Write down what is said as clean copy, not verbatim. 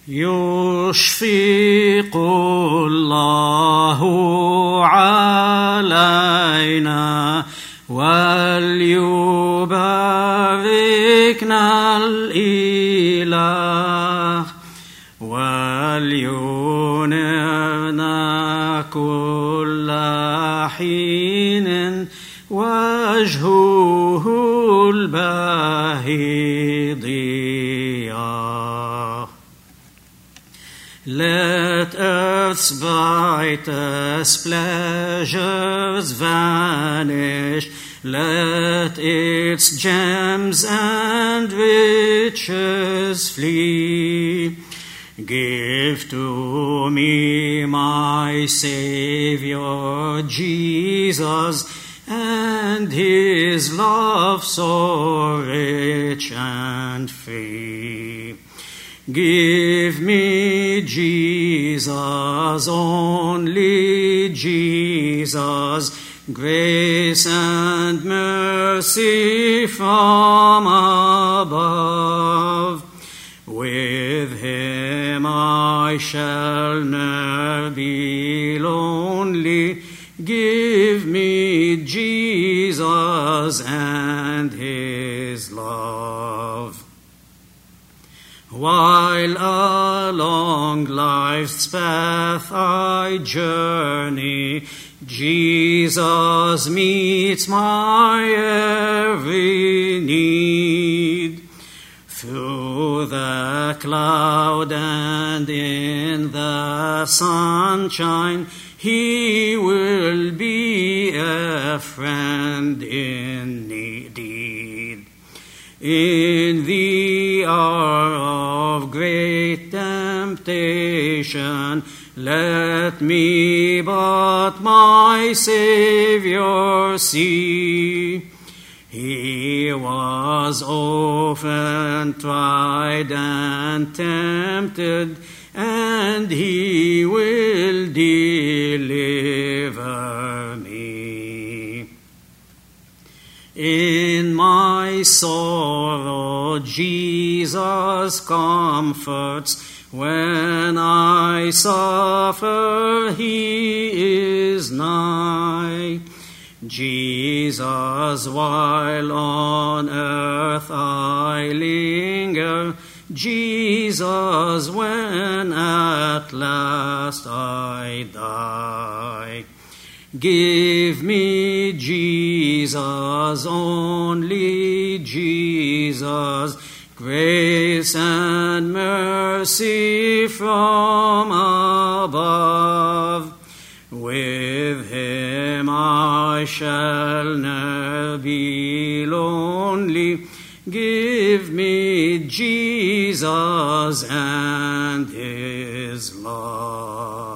يشفق الله علينا وليباركنا الإله ولينرنا كل حين وجهه الباهي ضياء. Let earth's brightest pleasures vanish, let its gems and riches flee. Give to me my Savior Jesus, and his love so rich and free. Give me Jesus, only Jesus, grace and mercy from above. With him I shall ne'er be lonely. Give me Jesus and his love. While along life's path I journey, Jesus meets my every need. Through the cloud and in the sunshine, he will be a friend in need. In the hour of great temptation, let me but my Savior see. He was often tried and tempted, and he will deliver me. In my sorrow Jesus comforts. When I suffer, he is nigh. Jesus, while on earth I linger, Jesus, when at last I die. Give me Jesus, only Jesus, grace and mercy from above. With him I shall ne'er be lonely. Give me Jesus and his love.